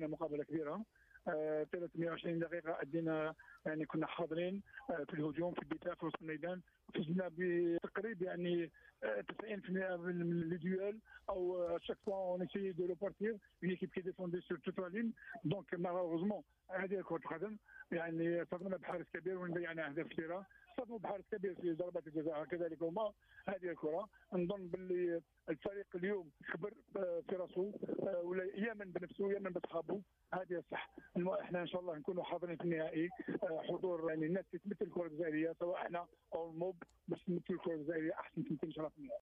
مقابله كبيره. 320 دقيقه ادينا، يعني كنا حاضرين في الهجوم في الدفاع في وسط الميدان، فزنا بتقريب يعني 90% من لي ديوال او chaque fois on essaye de repartir une équipe qui défendait sur toute la ligne. donc malheureusement هذه كرة القدم، يعني صدمنا بحارس كبير وضيعنا اهداف كثيره، صدموا بحارس كبير في ضربات الجزاء كذلك هما. هذه الكره نظن باللي الفريق اليوم كبر في راسه، ولا يامن بنفسه يامن باصحابه، هذه صح. احنا ان شاء الله نكونوا حاضرين في النهائي، حضور يعني الناس اللي تمثل الكره الجزائريه سواء احنا او الموب باش نمثل الكره الجزائريه احسن تمثيل ان شاء الله في النهائي.